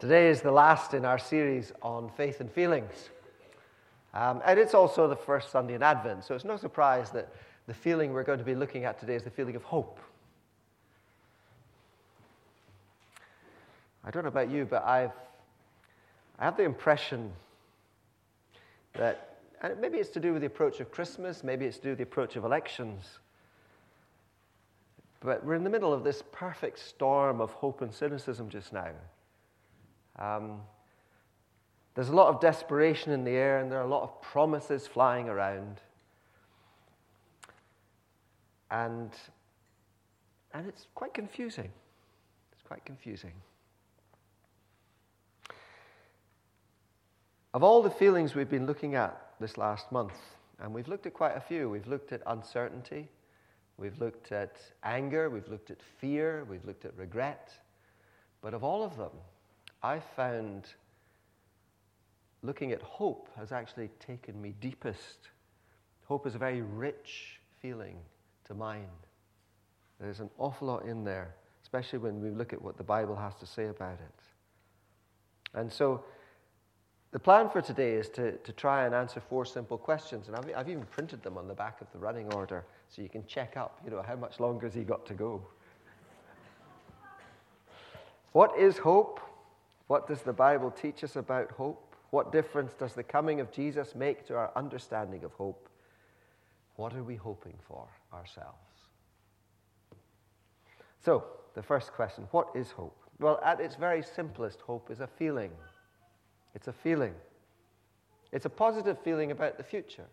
Today is the last in our series on faith and feelings. And it's also the first Sunday in Advent, so it's no surprise that the feeling we're going to be looking at today is the feeling of hope. I don't know about you, but I have the impression that, and maybe it's to do with the approach of Christmas, maybe it's to do with the approach of elections, but we're in the middle of this perfect storm of hope and cynicism just now. There's a lot of desperation in the air, and there are a lot of promises flying around. And it's quite confusing. It's quite confusing. Of all the feelings we've been looking at this last month, and we've looked at quite a few, we've looked at uncertainty, we've looked at anger, we've looked at fear, we've looked at regret, but of all of them, I found looking at hope has actually taken me deepest. Hope is a very rich feeling to mind. There's an awful lot in there, especially when we look at what the Bible has to say about it. And so the plan for today is to try and answer 4 simple questions, and I've even printed them on the back of the running order so you can check up, how much longer has he got to go. What is hope? What does the Bible teach us about hope? What difference does the coming of Jesus make to our understanding of hope? What are we hoping for ourselves? So, the first question, what is hope? Well, at its very simplest, hope is a feeling. It's a feeling. It's a positive feeling about the future.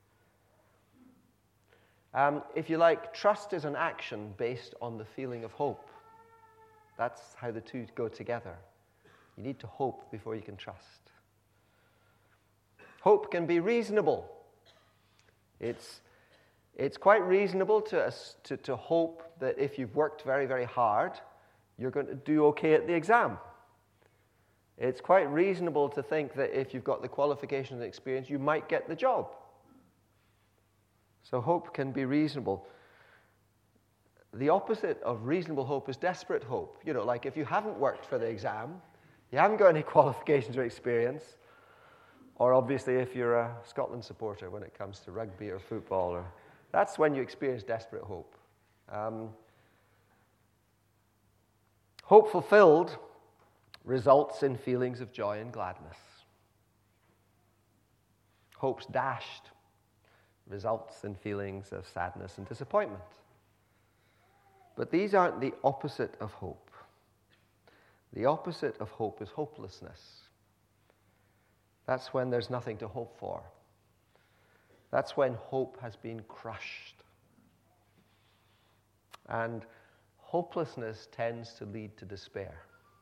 If you like, trust is an action based on the feeling of hope. That's how the two go together. You need to hope before you can trust. Hope can be reasonable. It's quite reasonable to hope that if you've worked very, very hard, you're going to do okay at the exam. It's quite reasonable to think that if you've got the qualifications and experience, you might get the job. So hope can be reasonable. The opposite of reasonable hope is desperate hope. Like if you haven't worked for the exam, you haven't got any qualifications or experience, or obviously if you're a Scotland supporter when it comes to rugby or football, that's when you experience desperate hope. Hope fulfilled results in feelings of joy and gladness. Hope's dashed results in feelings of sadness and disappointment. But these aren't the opposite of hope. The opposite of hope is hopelessness. That's when there's nothing to hope for. That's when hope has been crushed. And hopelessness tends to lead to despair.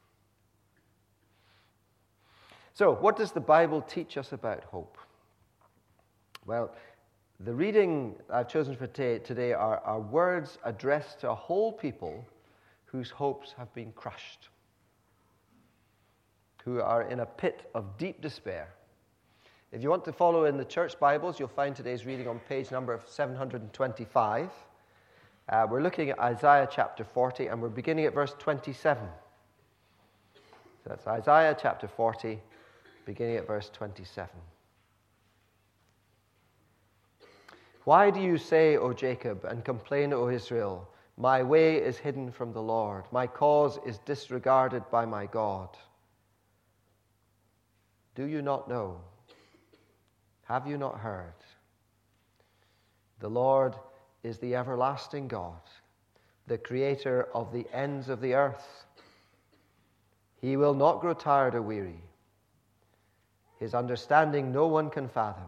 So, what does the Bible teach us about hope? Well, the reading I've chosen for today are words addressed to a whole people whose hopes have been crushed, who are in a pit of deep despair. If you want to follow in the church Bibles, you'll find today's reading on page number 725. We're looking at Isaiah chapter 40, and we're beginning at verse 27. So that's Isaiah chapter 40, beginning at verse 27. Why do you say, O Jacob, and complain, O Israel, my way is hidden from the Lord, my cause is disregarded by my God? Do you not know? Have you not heard? The Lord is the everlasting God, the creator of the ends of the earth. He will not grow tired or weary. His understanding no one can fathom.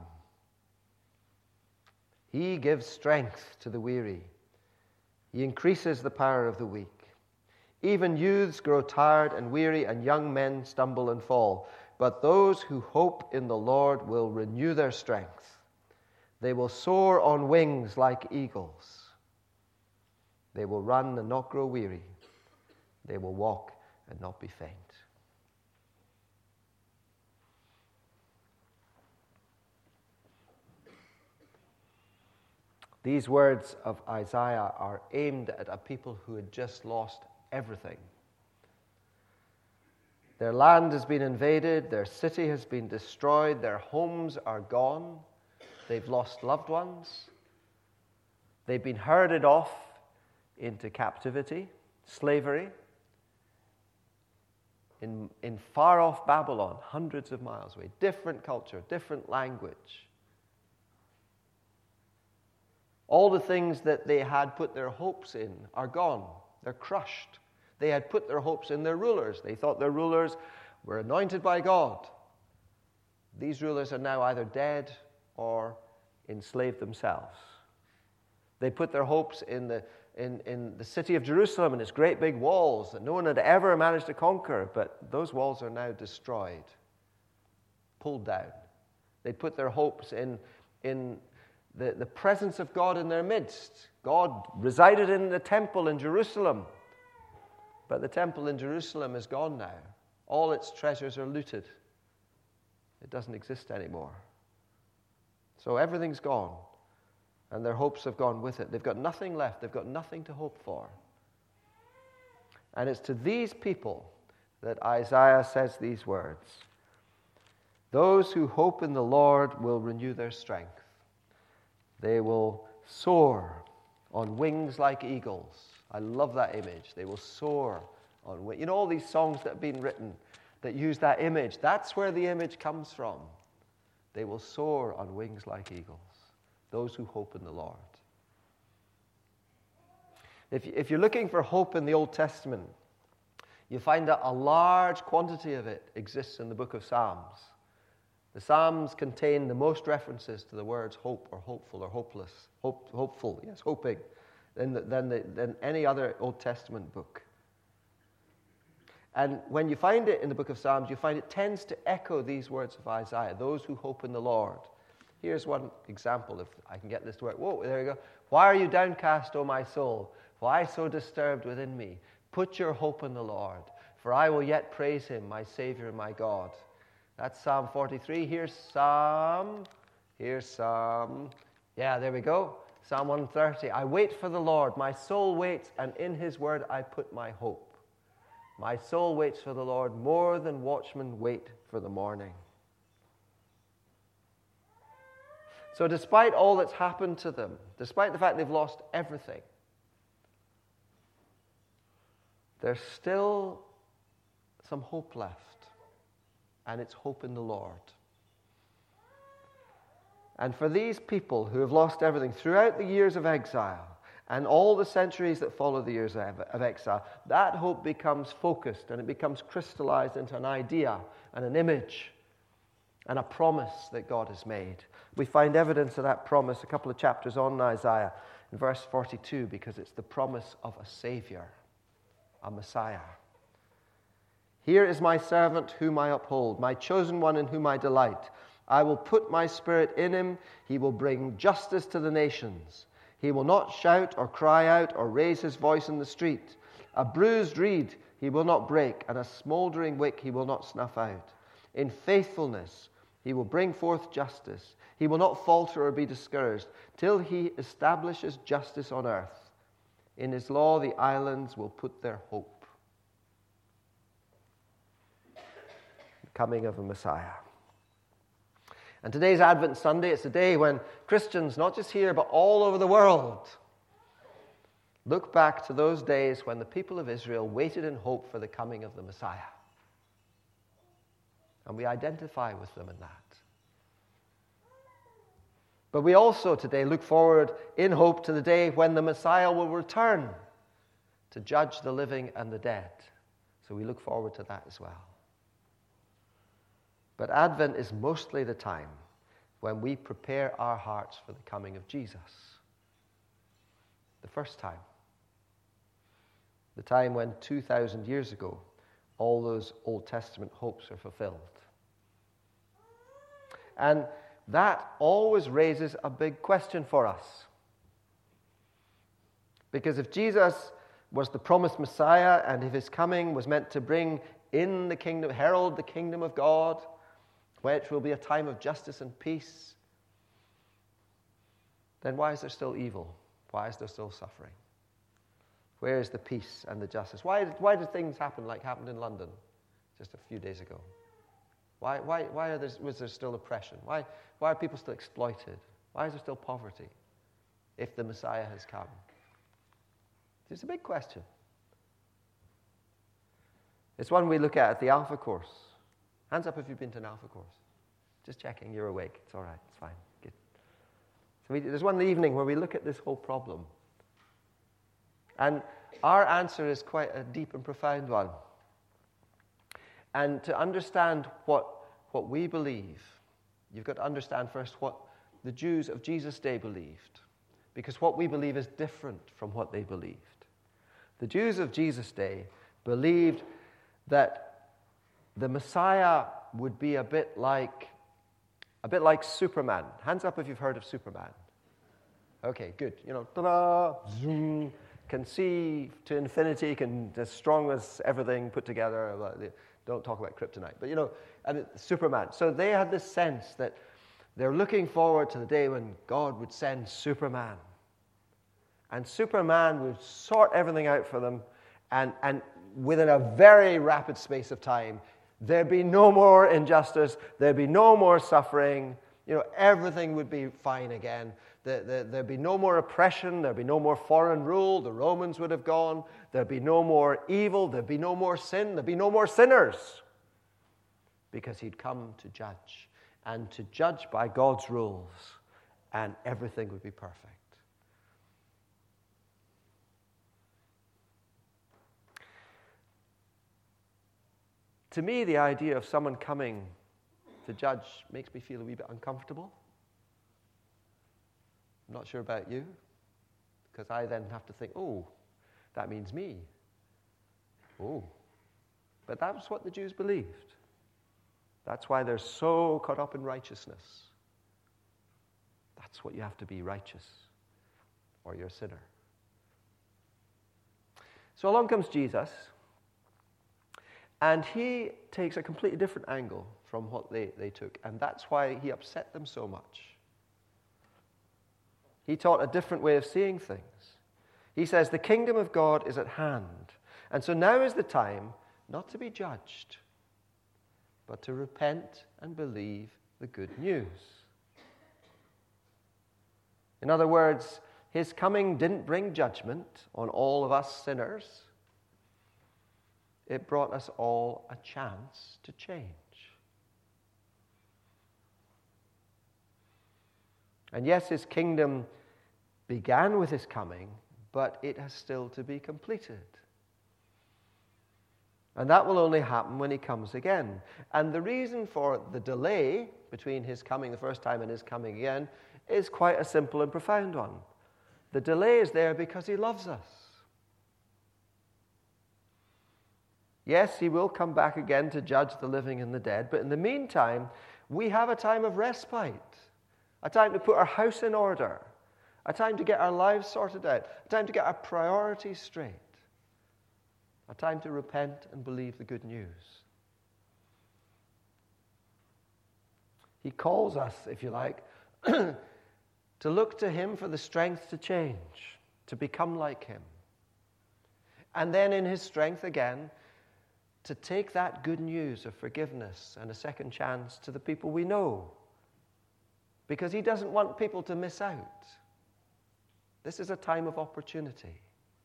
He gives strength to the weary. He increases the power of the weak. Even youths grow tired and weary, and young men stumble and fall. But those who hope in the Lord will renew their strength. They will soar on wings like eagles. They will run and not grow weary. They will walk and not be faint. These words of Isaiah are aimed at a people who had just lost everything. Their land has been invaded, their city has been destroyed, their homes are gone, they've lost loved ones, they've been herded off into captivity, slavery, in far-off Babylon, hundreds of miles away, different culture, different language. All the things that they had put their hopes in are gone. They're crushed. They had put their hopes in their rulers. They thought their rulers were anointed by God. These rulers are now either dead or enslaved themselves. They put their hopes in the city of Jerusalem and its great big walls that no one had ever managed to conquer, but those walls are now destroyed, pulled down. They put their hopes in the presence of God in their midst. God resided in the temple in Jerusalem, but the temple in Jerusalem is gone now. All its treasures are looted. It doesn't exist anymore. So everything's gone, and their hopes have gone with it. They've got nothing left. They've got nothing to hope for. And it's to these people that Isaiah says these words. Those who hope in the Lord will renew their strength. They will soar on wings like eagles. I love that image. They will soar on wings. You know all these songs that have been written that use that image? That's where the image comes from. They will soar on wings like eagles. Those who hope in the Lord. If you're looking for hope in the Old Testament, you find that a large quantity of it exists in the book of Psalms. The Psalms contain the most references to the words hope or hopeful or hopeless. Hopeful, yes, hoping, than any other Old Testament book. And when you find it in the book of Psalms, you find it tends to echo these words of Isaiah, those who hope in the Lord. Here's one example, if I can get this to work. Whoa, there you go. Why are you downcast, O my soul? Why so disturbed within me? Put your hope in the Lord, for I will yet praise him, my Savior and my God. That's Psalm 43. Here's Psalm. Yeah, there we go. Psalm 130. I wait for the Lord. My soul waits, and in his word I put my hope. My soul waits for the Lord more than watchmen wait for the morning. So despite all that's happened to them, despite the fact they've lost everything, there's still some hope left. And it's hope in the Lord. And for these people who have lost everything throughout the years of exile and all the centuries that follow the years of exile, that hope becomes focused and it becomes crystallized into an idea and an image and a promise that God has made. We find evidence of that promise a couple of chapters on in Isaiah in verse 42, because it's the promise of a Savior, a Messiah. Here is my servant whom I uphold, my chosen one in whom I delight. I will put my spirit in him. He will bring justice to the nations. He will not shout or cry out or raise his voice in the street. A bruised reed he will not break, and a smoldering wick he will not snuff out. In faithfulness he will bring forth justice. He will not falter or be discouraged till he establishes justice on earth. In his law the islands will put their hope. Coming of a Messiah. And today's Advent Sunday, it's a day when Christians, not just here, but all over the world, look back to those days when the people of Israel waited in hope for the coming of the Messiah. And we identify with them in that. But we also today look forward in hope to the day when the Messiah will return to judge the living and the dead. So we look forward to that as well. But Advent is mostly the time when we prepare our hearts for the coming of Jesus. The first time. The time when 2,000 years ago, all those Old Testament hopes are fulfilled. And that always raises a big question for us. Because if Jesus was the promised Messiah, and if his coming was meant to bring in the kingdom, herald the kingdom of God, which will be a time of justice and peace, then why is there still evil? Why is there still suffering? Where is the peace and the justice? Why did things happen like happened in London just a few days ago. Why was there still oppression? Why are people still exploited? Why is there still poverty if the Messiah has come? It's a big question. It's one we look at the Alpha Course. Hands up if you've been to an Alpha Course. Just checking, you're awake. It's all right, it's fine, good. So there's one evening where we look at this whole problem. And our answer is quite a deep and profound one. And to understand what we believe, you've got to understand first what the Jews of Jesus' day believed. Because what we believe is different from what they believed. The Jews of Jesus' day believed that the Messiah would be a bit like Superman. Hands up if you've heard of Superman. Okay, good. Ta-da, zoom, can see to infinity, can as strong as everything put together. Don't talk about kryptonite, but Superman. So they had this sense that they're looking forward to the day when God would send Superman. And Superman would sort everything out for them, and within a very rapid space of time, there'd be no more injustice, there'd be no more suffering, everything would be fine again. There'd be no more oppression, there'd be no more foreign rule, the Romans would have gone, there'd be no more evil, there'd be no more sin, there'd be no more sinners. Because he'd come to judge, and to judge by God's rules, and everything would be perfect. To me, the idea of someone coming to judge makes me feel a wee bit uncomfortable. I'm not sure about you, because I then have to think, oh, that means me. Oh. But that's what the Jews believed. That's why they're so caught up in righteousness. That's what you have to be, righteous, or you're a sinner. So along comes Jesus, and he takes a completely different angle from what they took, and that's why he upset them so much. He taught a different way of seeing things. He says, the kingdom of God is at hand, and so now is the time not to be judged, but to repent and believe the good news. In other words, his coming didn't bring judgment on all of us sinners. It brought us all a chance to change. And yes, his kingdom began with his coming, but it has still to be completed. And that will only happen when he comes again. And the reason for the delay between his coming the first time and his coming again is quite a simple and profound one. The delay is there because he loves us. Yes, he will come back again to judge the living and the dead, but in the meantime, we have a time of respite, a time to put our house in order, a time to get our lives sorted out, a time to get our priorities straight, a time to repent and believe the good news. He calls us, if you like, to look to him for the strength to change, to become like him. And then in his strength again, to take that good news of forgiveness and a second chance to the people we know. Because he doesn't want people to miss out. This is a time of opportunity.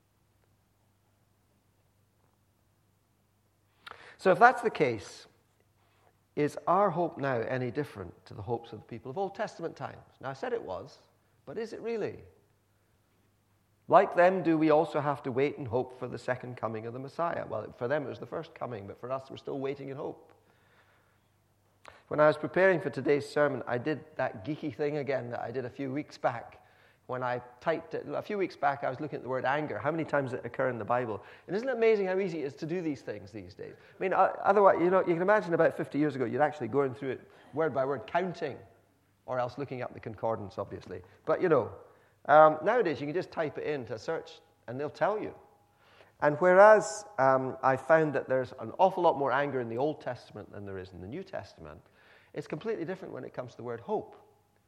So if that's the case, is our hope now any different to the hopes of the people of Old Testament times? Now, I said it was, but is it really? Like them, do we also have to wait and hope for the second coming of the Messiah? Well, for them it was the first coming, but for us we're still waiting in hope. When I was preparing for today's sermon, I did that geeky thing again that I did a few weeks back. When I typed it, a few weeks back, I was looking at the word anger. How many times does it occur in the Bible? And isn't it amazing how easy it is to do these things these days? I mean, otherwise, you can imagine about 50 years ago, you'd actually going through it word by word, counting, or else looking up the concordance, obviously. But, nowadays, you can just type it into a search, and they'll tell you. And whereas I found that there's an awful lot more anger in the Old Testament than there is in the New Testament, it's completely different when it comes to the word hope.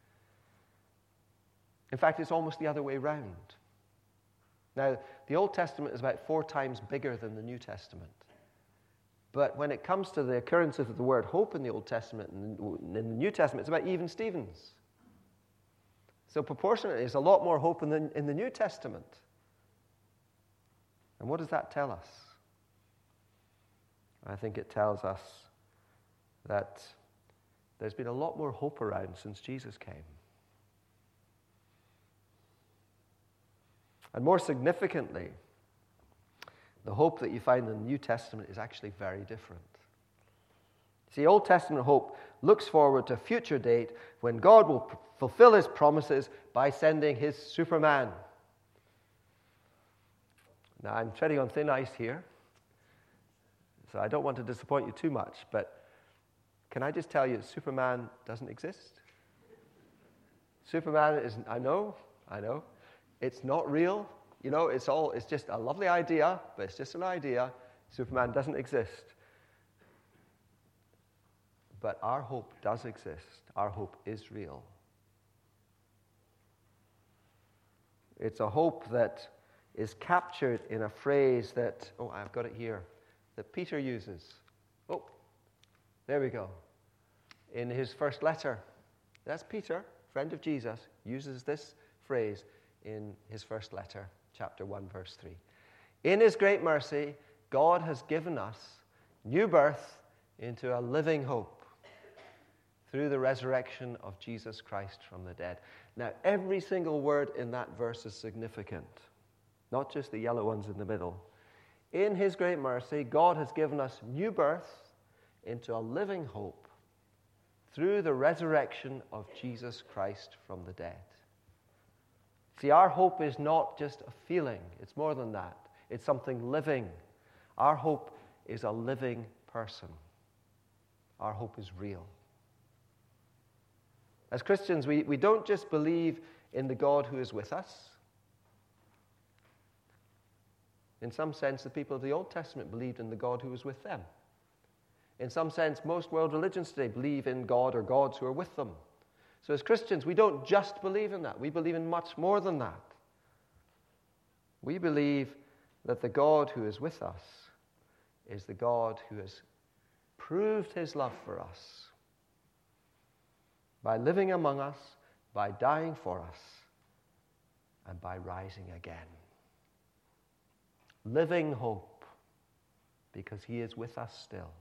In fact, it's almost the other way round. Now, the Old Testament is about 4 times bigger than the New Testament. But when it comes to the occurrence of the word hope in the Old Testament and in the New Testament, it's about even Stevens. So proportionately, there's a lot more hope in the New Testament. And what does that tell us? I think it tells us that there's been a lot more hope around since Jesus came. And more significantly, the hope that you find in the New Testament is actually very different. See, Old Testament hope looks forward to a future date when God will fulfill his promises by sending his Superman. Now, I'm treading on thin ice here, so I don't want to disappoint you too much, but can I just tell you that Superman doesn't exist? Superman is, I know, it's not real. You know, it's just a lovely idea, but it's just an idea. Superman doesn't exist. But our hope does exist. Our hope is real. It's a hope that is captured in a phrase that, I've got it here, that Peter uses. Oh, there we go. In his first letter. That's Peter, friend of Jesus, uses this phrase in his first letter. Chapter 1, verse 3. In his great mercy, God has given us new birth into a living hope through the resurrection of Jesus Christ from the dead. Now, every single word in that verse is significant, not just the yellow ones in the middle. In his great mercy, God has given us new birth into a living hope through the resurrection of Jesus Christ from the dead. See, our hope is not just a feeling. It's more than that. It's something living. Our hope is a living person. Our hope is real. As Christians, we don't just believe in the God who is with us. In some sense, the people of the Old Testament believed in the God who was with them. In some sense, most world religions today believe in God or gods who are with them. So as Christians, we don't just believe in that. We believe in much more than that. We believe that the God who is with us is the God who has proved his love for us by living among us, by dying for us, and by rising again. Living hope, because he is with us still.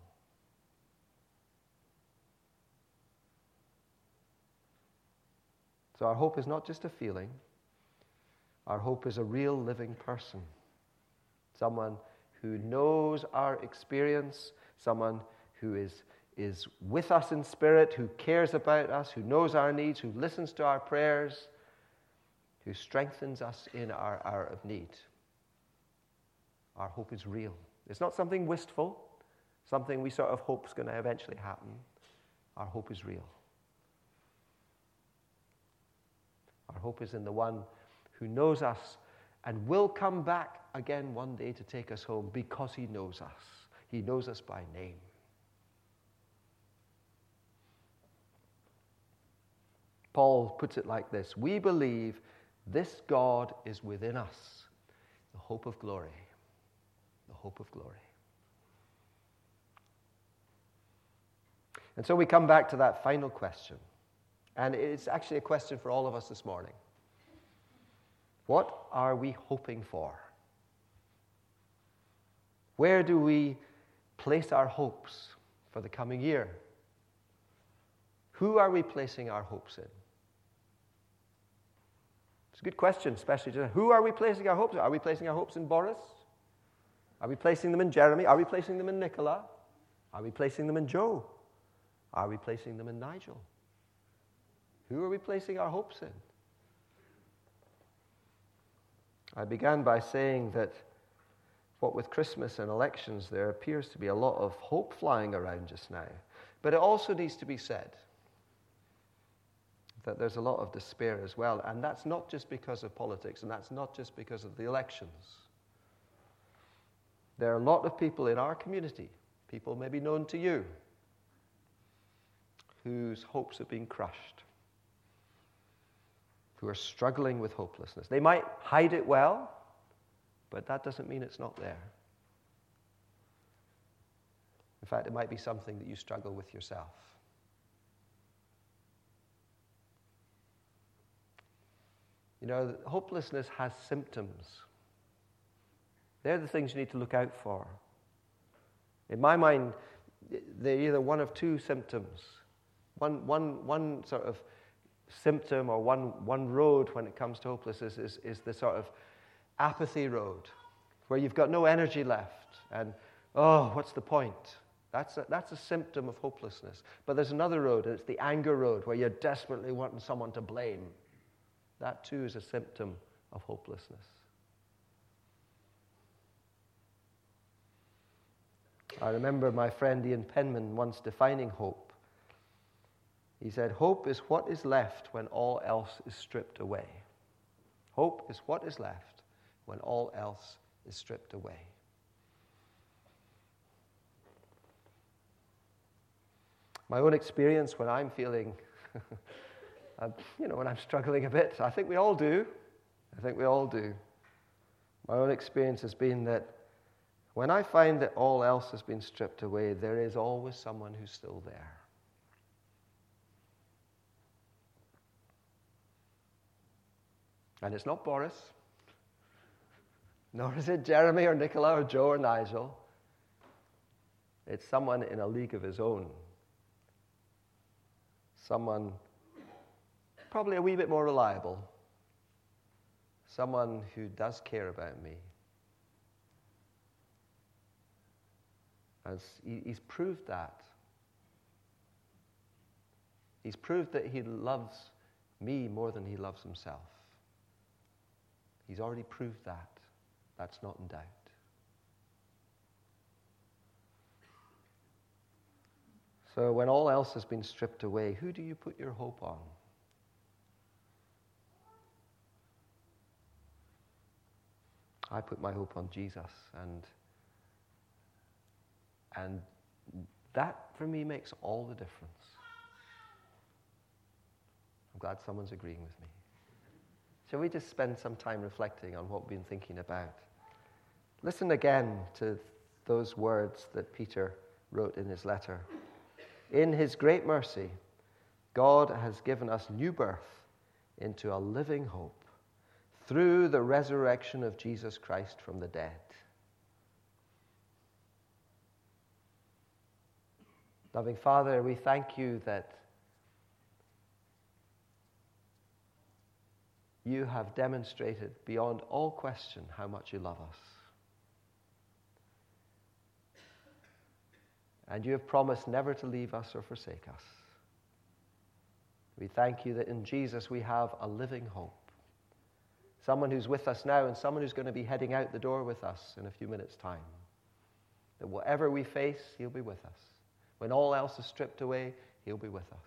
So our hope is not just a feeling. Our hope is a real living person. Someone who knows our experience, someone who is with us in spirit, who cares about us, who knows our needs, who listens to our prayers, who strengthens us in our hour of need. Our hope is real. It's not something wistful, something we sort of hope is going to eventually happen. Our hope is real. Our hope is in the one who knows us and will come back again one day to take us home because he knows us. He knows us by name. Paul puts it like this: we believe this God is within us, the hope of glory. The hope of glory. And so we come back to that final question. And it's actually a question for all of us this morning. What are we hoping for? Where do we place our hopes for the coming year? Who are we placing our hopes in? It's a good question, especially today. Who are we placing our hopes in? Are we placing our hopes in Boris? Are we placing them in Jeremy? Are we placing them in Nicola? Are we placing them in Joe? Are we placing them in Nigel? Who are we placing our hopes in? I began by saying that what with Christmas and elections, there appears to be a lot of hope flying around just now. But it also needs to be said that there's a lot of despair as well. And that's not just because of politics, and that's not just because of the elections. There are a lot of people in our community, people maybe known to you, whose hopes have been crushed, who are struggling with hopelessness. They might hide it well, but that doesn't mean it's not there. In fact, it might be something that you struggle with yourself. You know, hopelessness has symptoms. They're the things you need to look out for. In my mind, they're either one of two symptoms. One sort of symptom or one road when it comes to hopelessness is the sort of apathy road, where you've got no energy left and, oh, what's the point? That's a symptom of hopelessness. But there's another road, and it's the anger road, where you're desperately wanting someone to blame. That too is a symptom of hopelessness. I remember my friend Ian Penman once defining hope. He said, hope is what is left when all else is stripped away. Hope is what is left when all else is stripped away. My own experience when I'm feeling, when I'm struggling a bit, I think we all do. My own experience has been that when I find that all else has been stripped away, there is always someone who's still there. And it's not Boris, nor is it Jeremy or Nicola or Joe or Nigel. It's someone in a league of his own. Someone probably a wee bit more reliable. Someone who does care about me. And he's proved that. He's proved that he loves me more than he loves himself. He's already proved that. That's not in doubt. So when all else has been stripped away, who do you put your hope on? I put my hope on Jesus, and that for me makes all the difference. I'm glad someone's agreeing with me. Shall we just spend some time reflecting on what we've been thinking about? Listen again to those words that Peter wrote in his letter. In his great mercy, God has given us new birth into a living hope through the resurrection of Jesus Christ from the dead. Loving Father, we thank you that you have demonstrated beyond all question how much you love us. And you have promised never to leave us or forsake us. We thank you that in Jesus we have a living hope. Someone who's with us now and someone who's going to be heading out the door with us in a few minutes' time. That whatever we face, he'll be with us. When all else is stripped away, he'll be with us.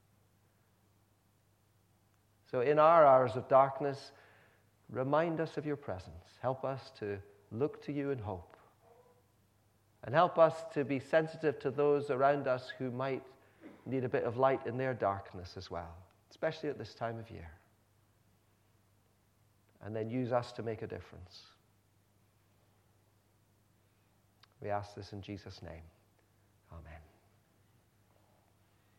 So in our hours of darkness, remind us of your presence. Help us to look to you in hope. And help us to be sensitive to those around us who might need a bit of light in their darkness as well, especially at this time of year. And then use us to make a difference. We ask this in Jesus' name. Amen.